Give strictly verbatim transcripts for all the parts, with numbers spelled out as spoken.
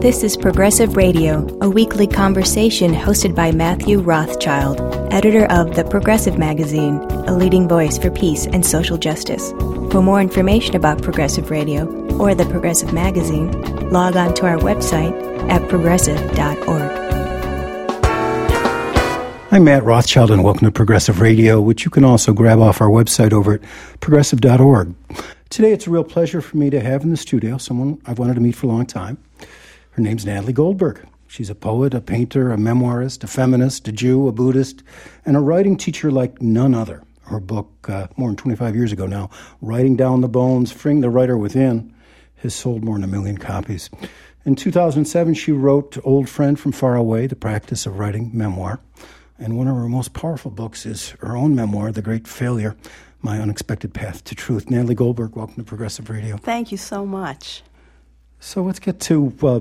This is Progressive Radio, a weekly conversation hosted by Matthew Rothschild, editor of The Progressive Magazine, a leading voice for peace and social justice. For more information about Progressive Radio or The Progressive Magazine, log on to our website at progressive dot org. I'm Matt Rothschild, and welcome to Progressive Radio, which you can also grab off our website over at progressive dot org. Today, it's a real pleasure for me to have in the studio someone I've wanted to meet for a long time. Her name's Natalie Goldberg. She's a poet, a painter, a memoirist, a feminist, a Jew, a Buddhist, and a writing teacher like none other. Her book, uh, more than twenty-five years ago now, Writing Down the Bones, Freeing the Writer Within, has sold more than a million copies. In two thousand seven, she wrote Old Friend from Far Away, The Practice of Writing Memoir. And one of her most powerful books is her own memoir, The Great Failure, My Unexpected Path to Truth. Natalie Goldberg, welcome to Progressive Radio. Thank you so much. So let's get to uh,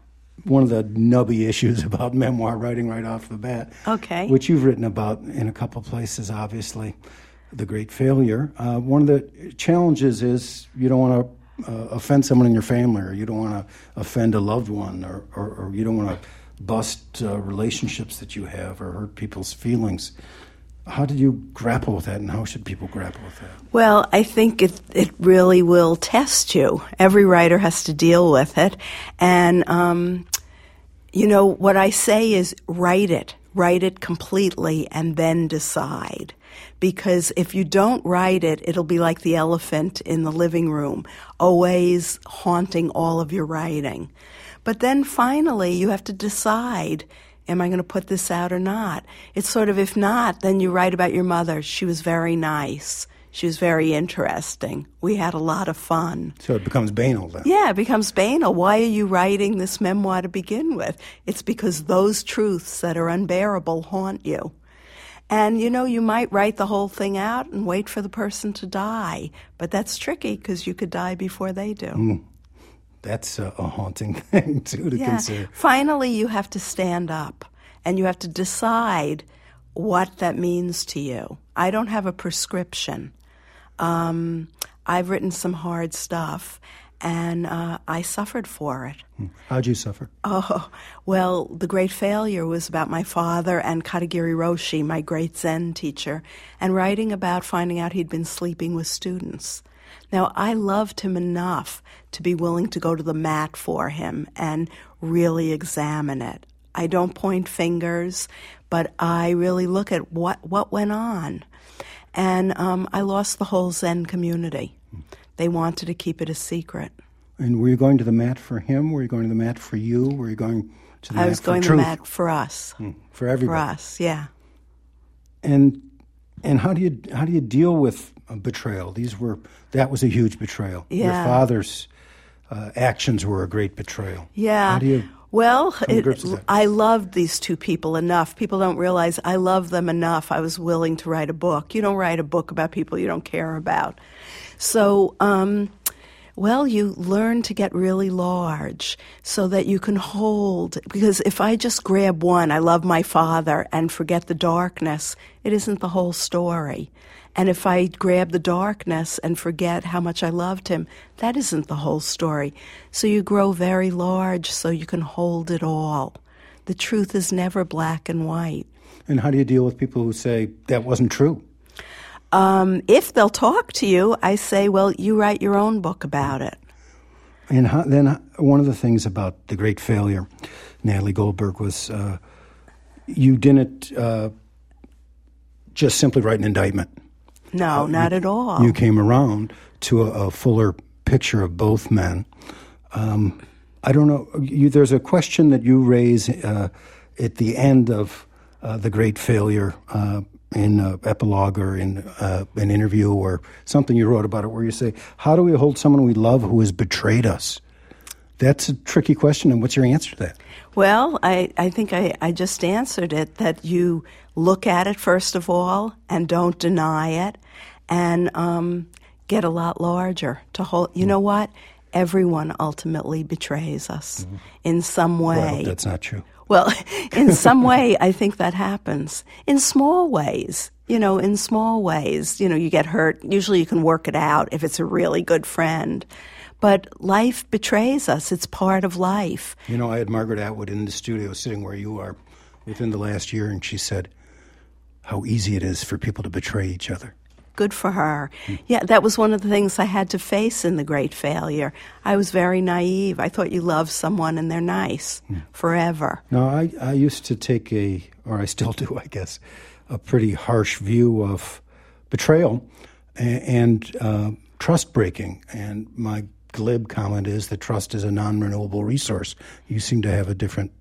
one of the nubby issues about memoir writing right off the bat. Okay. Which you've written about in a couple places, obviously, The Great Failure. Uh, one of the challenges is you don't want to uh, offend someone in your family, or you don't want to offend a loved one, or, or, or you don't want to bust uh, relationships that you have or hurt people's feelings. How did you grapple with that, and how should people grapple with that? Well, I think it it really will test you. Every writer has to deal with it. And, um, you know, what I say is write it. Write it completely and then decide. Because if you don't write it, it'll be like the elephant in the living room, always haunting all of your writing. But then finally you have to decide, am I going to put this out or not? It's sort of, if not, then you write about your mother. She was very nice. She was very interesting. We had a lot of fun. So it becomes banal then. Yeah, it becomes banal. Why are you writing this memoir to begin with? It's because those truths that are unbearable haunt you. And, you know, you might write the whole thing out and wait for the person to die. But that's tricky because you could die before they do. Mm. That's a, a haunting thing, too, to yeah. consider. Finally, you have to stand up, and you have to decide what that means to you. I don't have a prescription. Um, I've written some hard stuff, and uh, I suffered for it. How'd you suffer? Oh, well, The Great Failure was about my father and Katagiri Roshi, my great Zen teacher, and writing about finding out he'd been sleeping with students. Now, I loved him enough to be willing to go to the mat for him and really examine it. I don't point fingers, but I really look at what, what went on. And um, I lost the whole Zen community. They wanted to keep it a secret. And were you going to the mat for him? Were you going to the mat for you? Were you going to the I mat was for going to truth? the mat for us. Mm, for everybody. For us, yeah. And and how do you how do you deal with a betrayal? These were that was a huge betrayal. Yeah. Your father's uh, actions were a great betrayal. Yeah. How do you Well, come to it, grips with that? I loved these two people enough. People don't realize I love them enough. I was willing to write a book. You don't write a book about people you don't care about. So, um, well, you learn to get really large so that you can hold. Because if I just grab one, I love my father, and forget the darkness, it isn't the whole story. And if I grab the darkness and forget how much I loved him, that isn't the whole story. So you grow very large so you can hold it all. The truth is never black and white. And how do you deal with people who say that wasn't true? Um, if they'll talk to you, I say, well, you write your own book about it. And how, then one of the things about The Great Failure, Natalie Goldberg, was uh, you didn't uh, just simply write an indictment. No, Uh, not you, at all. You came around to a, a fuller picture of both men. Um, I don't know. You, there's a question that you raise uh, at the end of uh, The Great Failure uh, in uh, epilogue or in uh, an interview or something you wrote about it, where you say, how do we hold someone we love who has betrayed us? That's a tricky question, and what's your answer to that? Well, I, I think I, I just answered it, that you look at it first of all and don't deny it, and um, get a lot larger to hold. You know what? Everyone ultimately betrays us mm-hmm. in some way. Well, that's not true. Well, in some way, I think that happens. In small ways, you know, in small ways, you know, you get hurt. Usually you can work it out if it's a really good friend. But life betrays us. It's part of life. You know, I had Margaret Atwood in the studio sitting where you are within the last year, and she said how easy it is for people to betray each other. Good for her. Yeah, that was one of the things I had to face in The Great Failure. I was very naive. I thought you love someone and they're nice mm. forever. No, I, I used to take a, or I still do, I guess, a pretty harsh view of betrayal and, and uh, trust breaking. And my glib comment is that trust is a non-renewable resource. You seem to have a different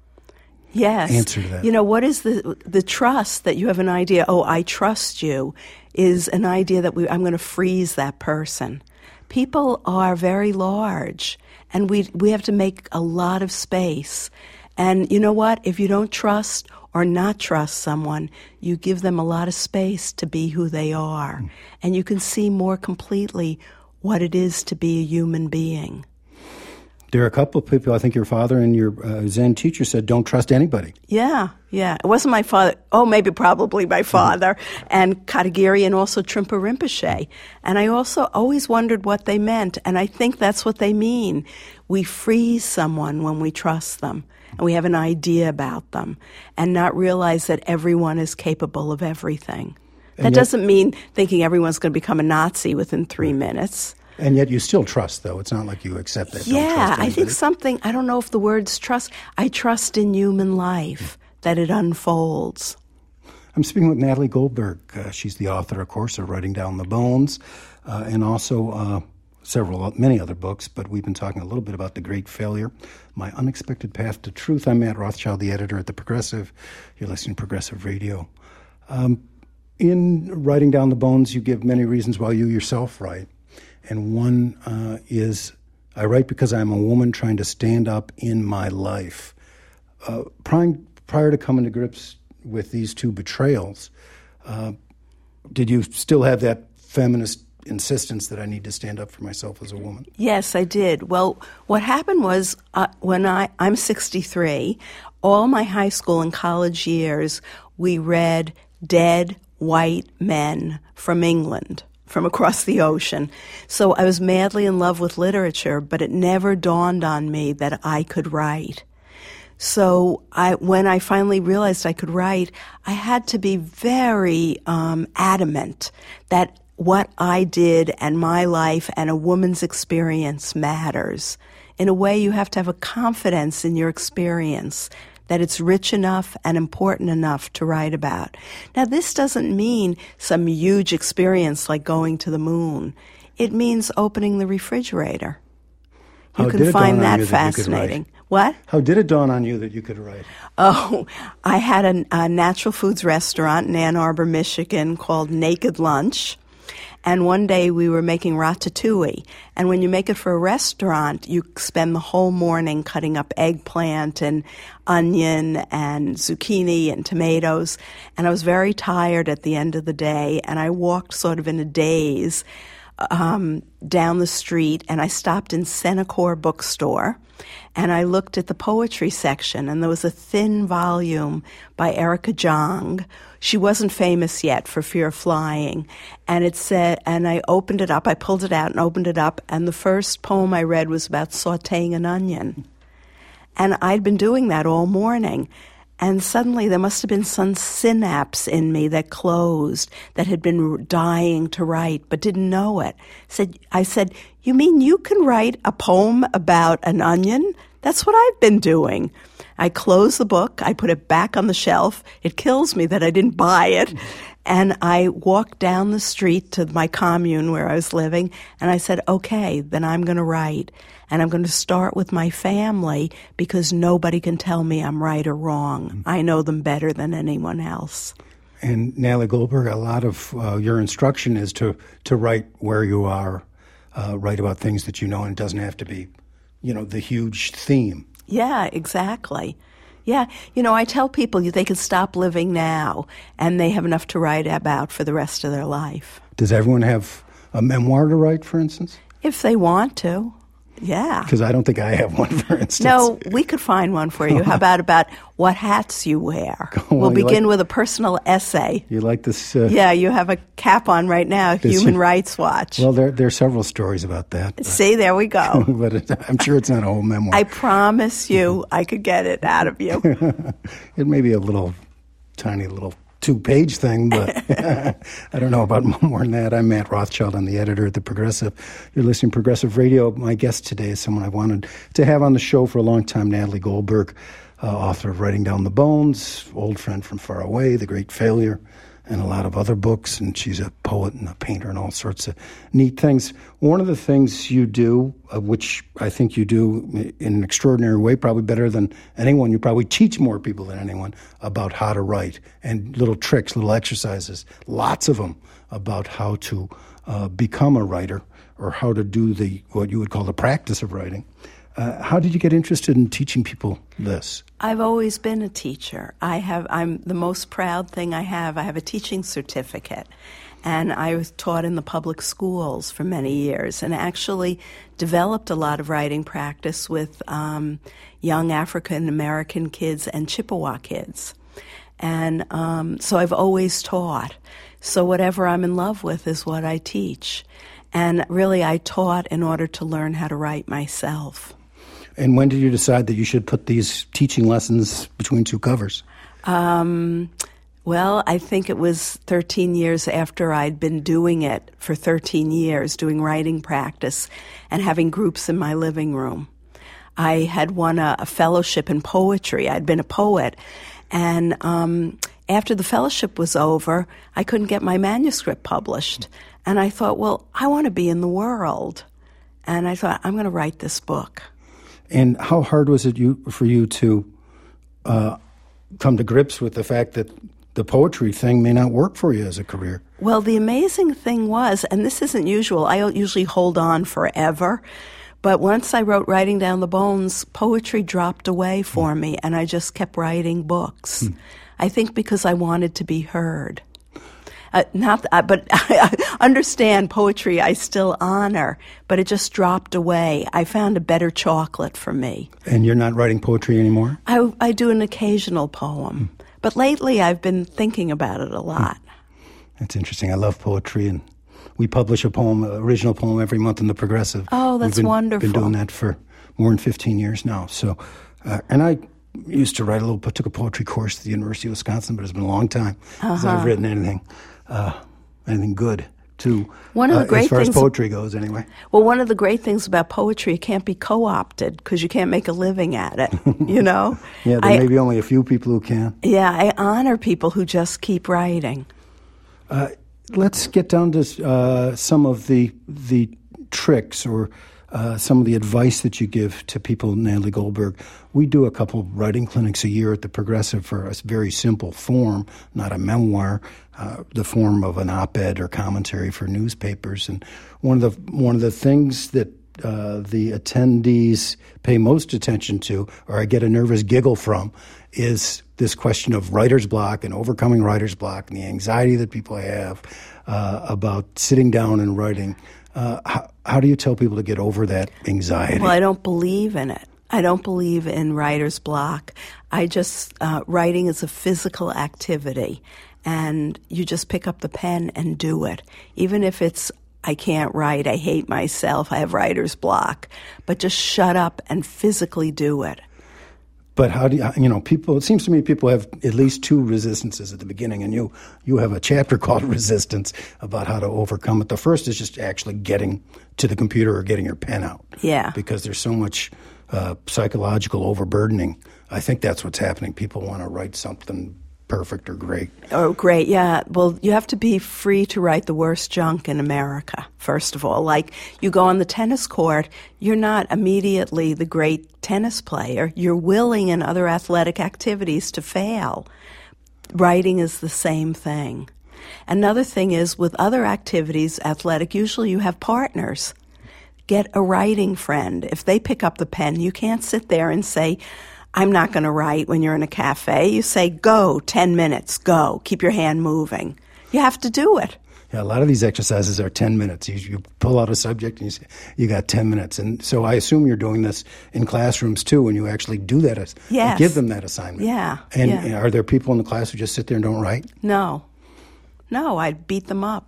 yes. answer to that. You know, what is the the trust that you have an idea, oh, I trust you, is an idea that we, I'm going to freeze that person. People are very large, and we we have to make a lot of space. And you know what? If you don't trust or not trust someone, you give them a lot of space to be who they are. Mm. And you can see more completely what it is to be a human being. There are a couple of people, I think your father and your uh, Zen teacher said, don't trust anybody. Yeah, yeah. It wasn't my father. Oh, maybe probably my father mm-hmm. and Katagiri and also Trungpa Rinpoche. And I also always wondered what they meant. And I think that's what they mean. We freeze someone when we trust them. And we have an idea about them and not realize that everyone is capable of everything. And that yet, doesn't mean thinking everyone's going to become a Nazi within three minutes. And yet you still trust, though. It's not like you accept that. Yeah, I think something, I don't know if the word's trust. I trust in human life, that it unfolds. I'm speaking with Natalie Goldberg. Uh, she's the author, of course, of Writing Down the Bones, uh, and also uh, several, many other books, but we've been talking a little bit about The Great Failure, My Unexpected Path to Truth. I'm Matt Rothschild, the editor at The Progressive. You're listening to Progressive Radio. Um, in Writing Down the Bones, you give many reasons why you yourself write. And one uh, is, I write because I'm a woman trying to stand up in my life. Uh, prior, prior to coming to grips with these two betrayals, uh, did you still have that feminist insistence that I need to stand up for myself as a woman? Yes, I did. Well, what happened was uh, when I, I'm sixty-three, all my high school and college years, we read dead white men from England, from across the ocean. So I was madly in love with literature, but it never dawned on me that I could write. So I, when I finally realized I could write, I had to be very um, adamant that what I did and my life and a woman's experience matters. In a way, you have to have a confidence in your experience that it's rich enough and important enough to write about. Now, this doesn't mean some huge experience like going to the moon. It means opening the refrigerator. You How can find that fascinating. That What? How did it dawn on you that you could write? Oh, I had a, a natural foods restaurant in Ann Arbor, Michigan called Naked Lunch. And one day we were making ratatouille. And when you make it for a restaurant, you spend the whole morning cutting up eggplant and onion and zucchini and tomatoes. And I was very tired at the end of the day, and I walked sort of in a daze um, down the street, and I stopped in Senecor bookstore. And I looked at the poetry section, and there was a thin volume by Erica Jong. She wasn't famous yet for Fear of Flying. And it said, and I opened it up, I pulled it out and opened it up, and the first poem I read was about sauteing an onion. And I'd been doing that all morning. And suddenly there must have been some synapse in me that closed, that had been dying to write, but didn't know it. Said, I said, you mean you can write a poem about an onion? That's what I've been doing. I closed the book. I put it back on the shelf. It kills me that I didn't buy it. And I walked down the street to my commune where I was living, and I said, okay, then I'm going to write. And I'm going to start with my family because nobody can tell me I'm right or wrong. I know them better than anyone else. And Natalie Goldberg, a lot of uh, your instruction is to, to write where you are, uh, write about things that you know, and it doesn't have to be, you know, the huge theme. Yeah, exactly. Yeah, you know, I tell people they can stop living now, and they have enough to write about for the rest of their life. Does everyone have a memoir to write, for instance? If they want to. Yeah. Because I don't think I have one, for instance. No, we could find one for you. How about about what hats you wear? Well, we'll begin like, with a personal essay. You like this? Uh, yeah, you have a cap on right now, Human you, Rights Watch. Well, there, there are several stories about that. But, See, there we go. But it, I'm sure it's not a whole memoir. I promise you I could get it out of you. It may be a little, tiny little two-page thing, but I don't know about more than that. I'm Matt Rothschild. I'm the editor at The Progressive. You're listening to Progressive Radio. My guest today is someone I wanted to have on the show for a long time, Natalie Goldberg, uh, author of Writing Down the Bones, Old Friend from Far Away, The Great Failure, and a lot of other books. And she's a poet and a painter and all sorts of neat things. One of the things you do, uh, which I think you do in an extraordinary way, probably better than anyone, you probably teach more people than anyone about how to write, and little tricks, little exercises, lots of them, about how to uh, become a writer, or how to do the what you would call the practice of writing. Uh, how did you get interested in teaching people this? I've always been a teacher. I have. I'm the most proud thing I have. I have a teaching certificate, and I was taught in the public schools for many years, and actually developed a lot of writing practice with um, young African American kids and Chippewa kids, and um, so I've always taught. So whatever I'm in love with is what I teach, and really I taught in order to learn how to write myself. And when did you decide that you should put these teaching lessons between two covers? Um, well, I think it was thirteen years after I'd been doing it for thirteen years, doing writing practice and having groups in my living room. I had won a, a fellowship in poetry. I'd been a poet. And um, after the fellowship was over, I couldn't get my manuscript published. And I thought, well, I want to be in the world. And I thought, I'm going to write this book. And how hard was it you for you to uh, come to grips with the fact that the poetry thing may not work for you as a career? Well, the amazing thing was, and this isn't usual, I don't usually hold on forever, but once I wrote Writing Down the Bones, poetry dropped away for mm. me, and I just kept writing books. Mm. I think because I wanted to be heard. Uh, not, uh, but I understand poetry I still honor, but it just dropped away. I found a better chocolate for me. And you're not writing poetry anymore? I, I do an occasional poem, mm. but lately I've been thinking about it a lot. Mm. That's interesting. I love poetry, and we publish a poem, an original poem, every month in The Progressive. Oh, that's We've been, wonderful. Been doing that for more than fifteen years now. So, uh, and I used to write a little, took a poetry course at the University of Wisconsin, but it's been a long time uh-huh. since I've written anything. Uh, anything good, too, one of the uh, great as far things, as poetry goes, anyway. Well, one of the great things about poetry, it can't be co-opted because you can't make a living at it, you know? Yeah, there I, may be only a few people who can. Yeah, I honor people who just keep writing. Uh, let's get down to uh, some of the the tricks or uh, some of the advice that you give to people, Natalie Goldberg. We do a couple of writing clinics a year at the Progressive for a very simple form, not a memoir, uh, the form of an op-ed or commentary for newspapers. And one of the one of the things that uh, the attendees pay most attention to, or I get a nervous giggle from, is this question of writer's block and overcoming writer's block and the anxiety that people have uh, about sitting down and writing. Uh, how, how do you tell people to get over that anxiety? Well, I don't believe in it. I don't believe in writer's block. I just, uh, writing is a physical activity, and you just pick up the pen and do it. Even if it's, I can't write, I hate myself, I have writer's block, but just shut up and physically do it. But how do you, you know, people, it seems to me people have at least two resistances at the beginning, and you, you have a chapter called Resistance about how to overcome it. The first is just actually getting to the computer or getting your pen out. Yeah. Because there's so much uh, psychological overburdening. I think that's what's happening. People want to write something perfect or great. Oh, great, yeah. Well, you have to be free to write the worst junk in America, first of all. Like, you go on the tennis court, you're not immediately the great tennis player. You're willing in other athletic activities to fail. Writing is the same thing. Another thing is, with other activities, athletic, usually you have partners. Get a writing friend. If they pick up the pen, you can't sit there and say, I'm not going to write when you're in a cafe. You say, go, ten minutes, go. Keep your hand moving. You have to do it. Yeah, a lot of these exercises are ten minutes. You, you pull out a subject and you say, you got ten minutes. And so I assume you're doing this in classrooms too, when you actually do that, as, yes. give them that assignment. Yeah. And yeah. are there people in the class who just sit there and don't write? No. No, I'd beat them up.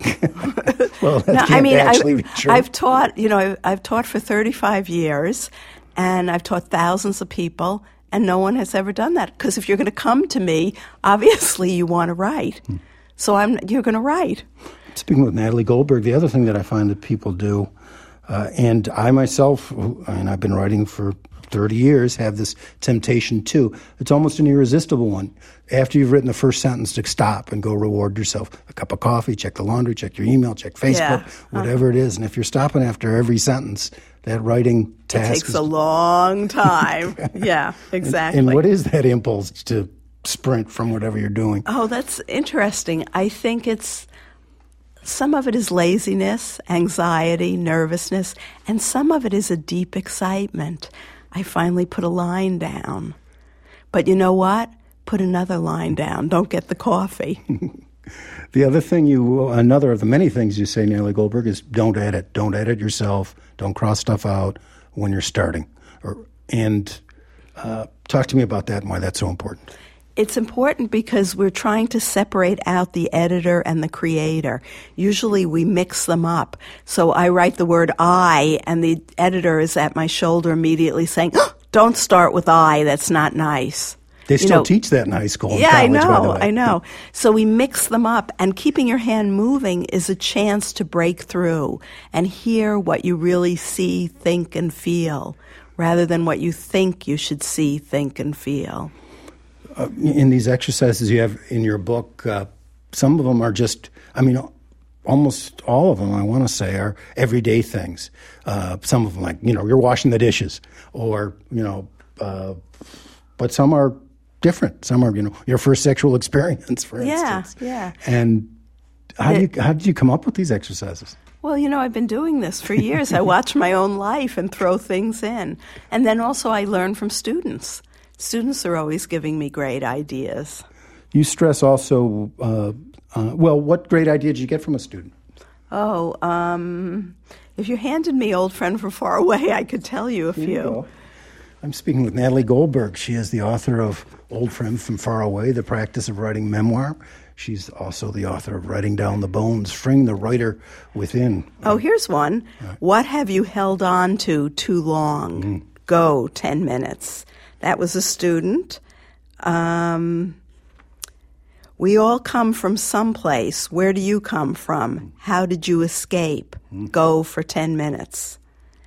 Well, that no, can't I mean, actually I, be true. I've taught, you know, I've, I've taught for thirty-five years, and I've taught thousands of people, and no one has ever done that. Because if you're going to come to me, obviously you want to write. Hmm. So I'm, you're going to write. Speaking with Natalie Goldberg, the other thing that I find that people do, uh, and I myself, and I've been writing for thirty years, have this temptation too. It's almost an irresistible one. After you've written the first sentence, to stop and go reward yourself. A cup of coffee, check the laundry, check your email, check Facebook, yeah. whatever uh-huh. it is. And if you're stopping after every sentence, that writing task It takes is, a long time. Yeah, exactly. And, and what is that impulse to sprint from whatever you're doing? Oh, that's interesting. I think it's, some of it is laziness, anxiety, nervousness, and some of it is a deep excitement. I finally put a line down. But you know what? Put another line down. Don't get the coffee. The other thing you, another of the many things you say, Natalie Goldberg, is don't edit. Don't edit yourself. Don't cross stuff out when you're starting. Or, and uh, talk to me about that and why that's so important. It's important because we're trying to separate out the editor and the creator. Usually we mix them up. So I write the word I, and the editor is at my shoulder immediately saying, oh, don't start with I, that's not nice. They still you know, teach that in high school and yeah, college, I know, by the way. I know. So we mix them up, and keeping your hand moving is a chance to break through and hear what you really see, think, and feel, rather than what you think you should see, think, and feel. Uh, in these exercises you have in your book, uh, some of them are just, I mean, almost all of them, I want to say, are everyday things. Uh, some of them, like, you know, you're washing the dishes, or, you know, uh, but some are different. Some are, you know, your first sexual experience, for yeah, instance. Yeah, yeah. And how, the, do you, how did you come up with these exercises? Well, you know, I've been doing this for years. I watch my own life and throw things in. And then also I learn from students. Students are always giving me great ideas. You stress also, uh, uh, well, what great idea did you get from a student? Oh, um, if you handed me Old Friend from Far Away, I could tell you a Here few. you go. I'm speaking with Natalie Goldberg. She is the author of Old Friend from Far Away, The Practice of Writing Memoir. She's also the author of Writing Down the Bones, Freeing the Writer Within. Oh, here's one. Right. What have you held on to too long? Mm. Go, ten minutes. That was a student. Um, we all come from someplace. Where do you come from? How did you escape? Mm. Go for ten minutes.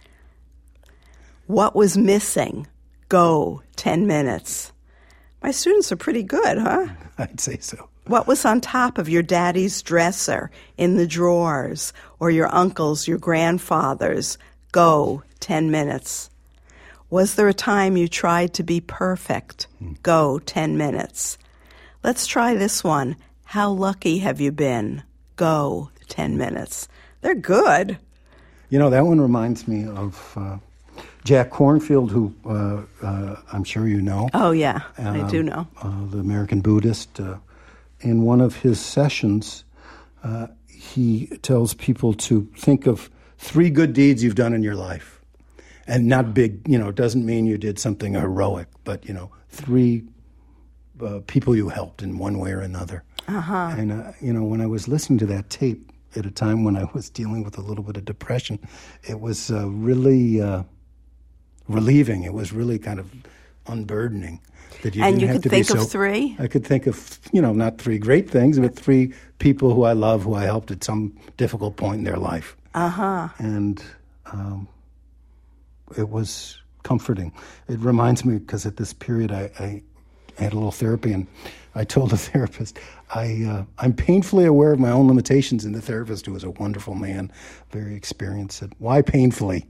What was missing? Go, ten minutes. My students are pretty good, huh? I'd say so. What was on top of your daddy's dresser, in the drawers, or your uncle's, your grandfather's? Go, ten minutes. Was there a time you tried to be perfect? Hmm. Go, ten minutes. Let's try this one. How lucky have you been? Go, ten minutes. They're good. You know, that one reminds me of uh, Jack Kornfield, who uh, uh, I'm sure you know. Oh, yeah, uh, I do know. Uh, the American Buddhist. Uh, in one of his sessions, uh, he tells people to think of three good deeds you've done in your life. And not big, you know, it doesn't mean you did something heroic, but, you know, three uh, people you helped in one way or another. Uh-huh. And, uh, you know, when I was listening to that tape at a time when I was dealing with a little bit of depression, it was uh, really uh, relieving. It was really kind of unburdening. That you and didn't you have could to think be so, of three? I could think of, you know, not three great things, but three people who I love, who I helped at some difficult point in their life. Uh-huh. And um, it was comforting. It reminds me, because at this period I, I had a little therapy, and I told the therapist, I, uh, I'm painfully aware of my own limitations, and the therapist, who was a wonderful man, very experienced, said, why painfully?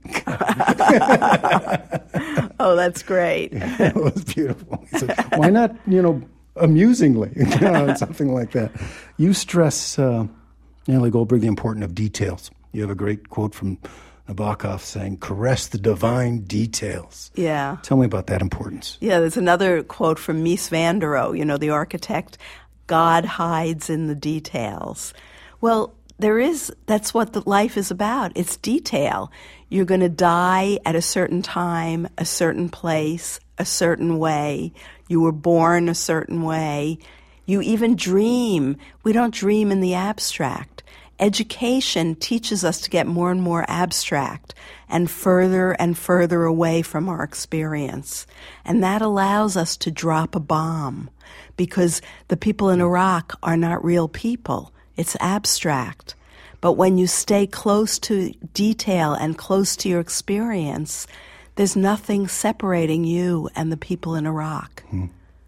Oh, that's great. It was beautiful. He said, why not, you know, amusingly, you know, something like that. You stress, uh, Natalie Goldberg, the importance of details. You have a great quote from Nabokov saying, caress the divine details. Yeah. Tell me about that importance. Yeah, there's another quote from Mies van der Rohe, you know, the architect, God hides in the details. Well, there is, that's what the life is about. It's detail. You're going to die at a certain time, a certain place, a certain way. You were born a certain way. You even dream. We don't dream in the abstract. Education teaches us to get more and more abstract and further and further away from our experience. And that allows us to drop a bomb, because the people in Iraq are not real people. It's abstract. But when you stay close to detail and close to your experience, there's nothing separating you and the people in Iraq. Hmm.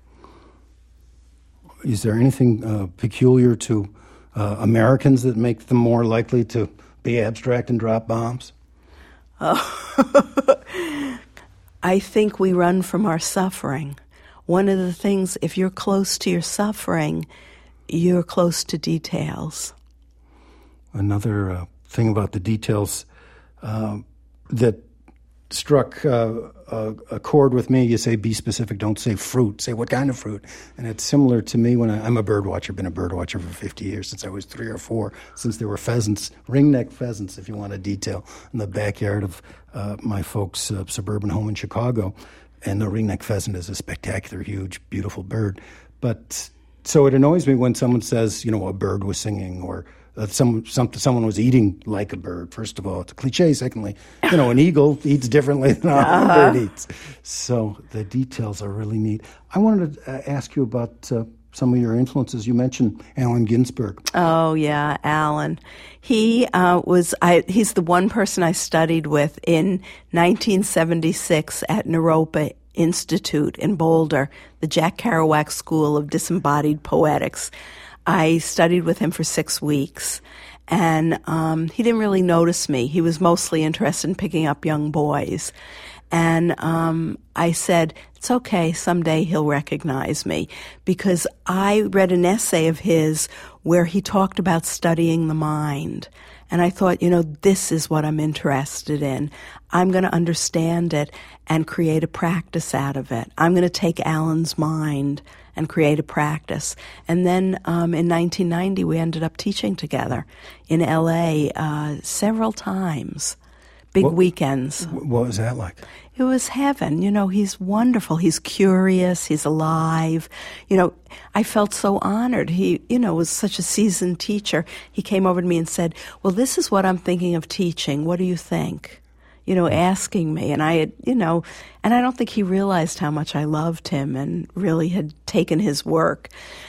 Is there anything uh, peculiar to uh, Americans that make them more likely to be abstract and drop bombs? Oh. I think we run from our suffering. One of the things, if you're close to your suffering, you're close to details. Another uh, thing about the details uh, that struck uh, a, a chord with me, you say be specific, don't say fruit. Say what kind of fruit. And it's similar to me when I, I'm a bird watcher, been a bird watcher for fifty years, since I was three or four, since there were pheasants, ringneck pheasants, if you want a detail, in the backyard of uh, my folks' uh, suburban home in Chicago. And the ringneck pheasant is a spectacular, huge, beautiful bird. But so it annoys me when someone says, you know, a bird was singing, or Uh, some, some, someone was eating like a bird. First of all, it's a cliche. Secondly, you know, an eagle eats differently than a uh-huh. bird eats. So the details are really neat. I wanted to uh, ask you about uh, some of your influences. You mentioned Allen Ginsberg. Oh, yeah, Allen. He uh, was, I, he's the one person I studied with in nineteen seventy-six at Naropa Institute in Boulder, the Jack Kerouac School of Disembodied Poetics. I studied with him for six weeks, and um, he didn't really notice me. He was mostly interested in picking up young boys. And um, I said, it's okay, someday he'll recognize me, because I read an essay of his where he talked about studying the mind. And I thought, you know, this is what I'm interested in. I'm going to understand it and create a practice out of it. I'm going to take Allen's mind and create a practice. And then um, in nineteen ninety, we ended up teaching together in L A uh, several times, big what, weekends. What was that like? It was heaven. You know, he's wonderful. He's curious. He's alive. You know, I felt so honored. He, you know, was such a seasoned teacher. He came over to me and said, well, this is what I'm thinking of teaching. What do you think? You know, asking me. And I had, you know, and I don't think he realized how much I loved him and really had taken his work.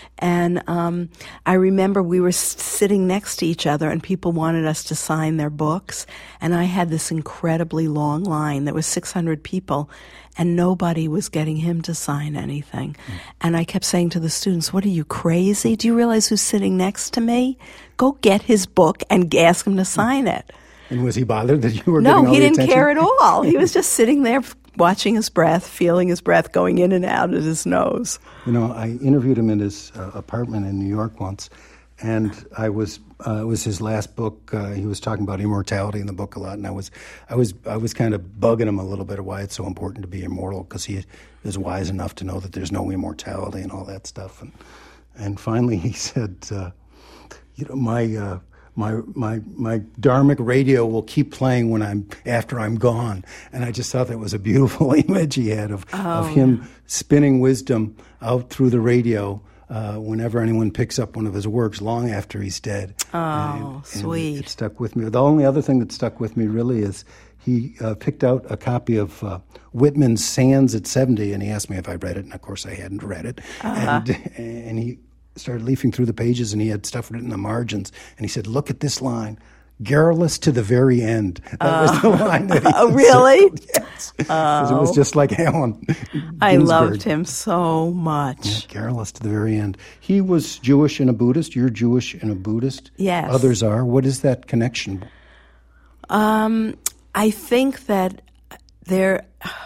And um, I remember we were sitting next to each other and people wanted us to sign their books. And I had this incredibly long line. There was six hundred people and nobody was getting him to sign anything. Mm. And I kept saying to the students, what are you, crazy? Do you realize who's sitting next to me? Go get his book and ask him to sign it. And was he bothered that you were no, getting all he the didn't attention? care at all. He was just sitting there watching his breath, feeling his breath going in and out of his nose. You know, I interviewed him in his uh, apartment in New York once, and I was uh, it was his last book. Uh, he was talking about immortality in the book a lot, and I was I was I was kind of bugging him a little bit of why it's so important to be immortal, because he is wise enough to know that there's no immortality and all that stuff. And and finally he said, uh, you know, my. Uh, My my my dharmic radio will keep playing when I'm after I'm gone, and I just thought that was a beautiful image he had of oh. of him spinning wisdom out through the radio uh, whenever anyone picks up one of his works, long after he's dead. Oh, and, sweet! And it stuck with me. The only other thing that stuck with me really is he uh, picked out a copy of uh, Whitman's Sands at seventy, and he asked me if I read it, and of course I hadn't read it, uh-huh. and and he. started leafing through the pages, and he had stuff written in the margins. And he said, look at this line, garrulous to the very end. That uh, was the line that he Oh, really? Yes. Because oh. it was just like Allen Ginsberg. I loved him so much. Yeah, garrulous to the very end. He was Jewish and a Buddhist. You're Jewish and a Buddhist. Yes. Others are. What is that connection? Um, I think that there...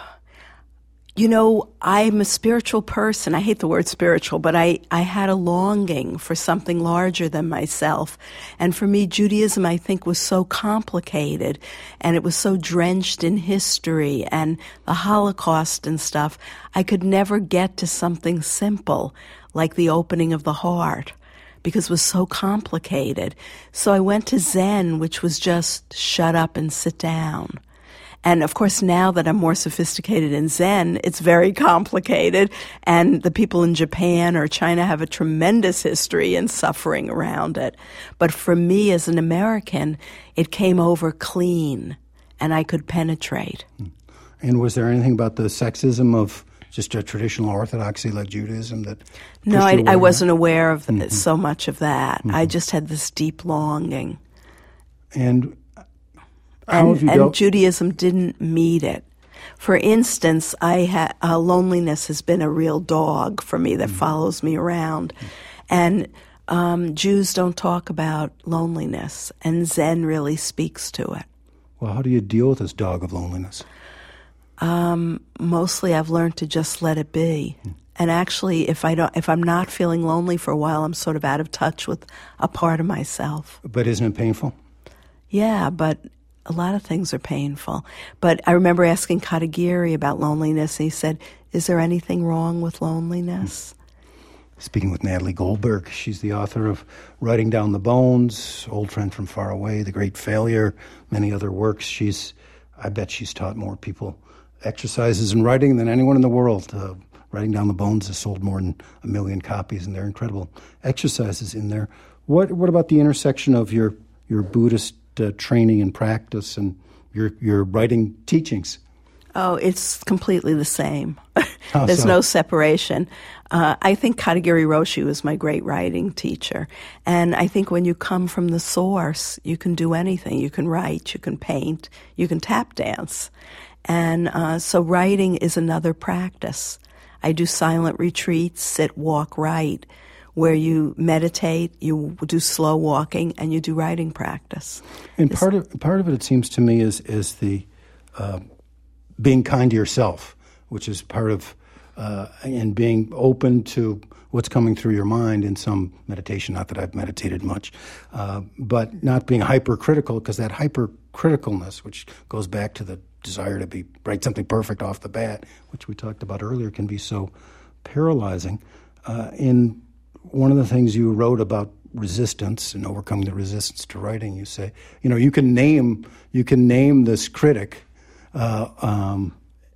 You know, I'm a spiritual person. I hate the word spiritual, but I, I had a longing for something larger than myself. And for me, Judaism, I think, was so complicated, and it was so drenched in history and the Holocaust and stuff. I could never get to something simple, like the opening of the heart, because it was so complicated. So I went to Zen, which was just shut up and sit down. And of course, now that I'm more sophisticated in Zen, it's very complicated. And the people in Japan or China have a tremendous history and suffering around it. But for me as an American, it came over clean and I could penetrate. And was there anything about the sexism of just a traditional orthodoxy like Judaism that No, I, I wasn't that? aware of mm-hmm. so much of that. Mm-hmm. I just had this deep longing. And And, How have you and dealt- Judaism didn't meet it. For instance, I ha- uh, loneliness has been a real dog for me that mm-hmm. follows me around. And um, Jews don't talk about loneliness, and Zen really speaks to it. Well, how do you deal with this dog of loneliness? Um, mostly I've learned to just let it be. Mm. And actually, if, I don't, if I'm not feeling lonely for a while, I'm sort of out of touch with a part of myself. But isn't it painful? Yeah, but a lot of things are painful. But I remember asking Katagiri about loneliness, and he said, is there anything wrong with loneliness? Speaking with Natalie Goldberg, she's the author of Writing Down the Bones, Old Friend from Far Away, The Great Failure, many other works. She's, I bet she's taught more people exercises in writing than anyone in the world. Uh, Writing Down the Bones has sold more than a million copies, and there are incredible exercises in there. What What about the intersection of your, your Buddhist Uh, training and practice and your your writing teachings? Oh, it's completely the same. How There's so? no separation. Uh, I think Katagiri Roshi was my great writing teacher. And I think when you come from the source, you can do anything. You can write, you can paint, you can tap dance. And uh, so writing is another practice. I do silent retreats, sit, walk, write, where you meditate, you do slow walking, and you do writing practice. And part of part of it, it seems to me, is is the uh, being kind to yourself, which is part of, uh, and being open to what's coming through your mind in some meditation. Not that I've meditated much, uh, but not being hypercritical, because that hypercriticalness, which goes back to the desire to be write something perfect off the bat, which we talked about earlier, can be so paralyzing. Uh, in One of the things you wrote about resistance and overcoming the resistance to writing, you say, you know, you can name you can name this critic, uh, um,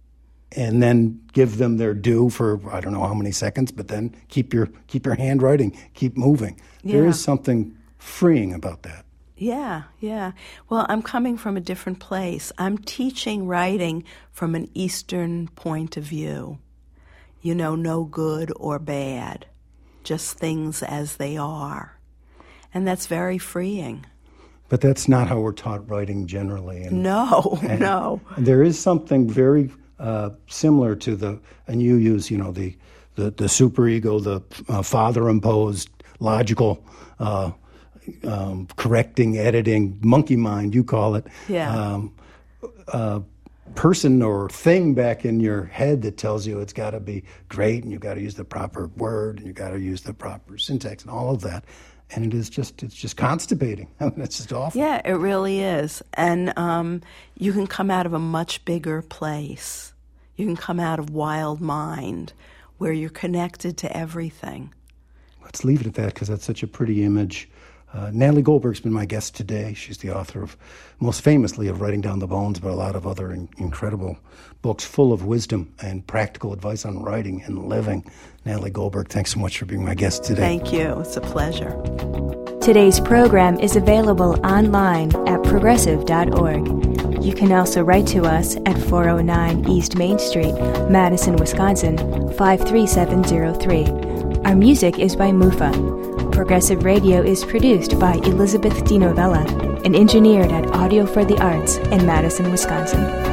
and then give them their due for I don't know how many seconds, but then keep your keep your hand writing, keep moving. Yeah. There is something freeing about that. Yeah, yeah. Well, I'm coming from a different place. I'm teaching writing from an Eastern point of view. You know, no good or bad. Just things as they are. And that's very freeing. But that's not how we're taught writing generally. And, no, and no. There is something very uh, similar to the, and you use, you know, the, the, the superego, the uh, father-imposed, logical, uh, um, correcting, editing, monkey mind, you call it. Yeah. Um, uh, person or thing back in your head that tells you it's got to be great and you've got to use the proper word and you've got to use the proper syntax and all of that. And it is just, it's just constipating. I mean, it's just awful. Yeah, it really is. And um, you can come out of a much bigger place. You can come out of wild mind where you're connected to everything. Let's leave it at that because that's such a pretty image. Uh, Natalie Goldberg's been my guest today. She's the author of, most famously, of Writing Down the Bones, but a lot of other in- incredible books full of wisdom and practical advice on writing and living. Natalie Goldberg, thanks so much for being my guest today. Thank you. It's a pleasure. Today's program is available online at progressive dot org. You can also write to us at four oh nine East Main Street, Madison, Wisconsin, five three seven zero three. Our music is by Mufa. Progressive Radio is produced by Elizabeth DiNovella and engineered at Audio for the Arts in Madison, Wisconsin.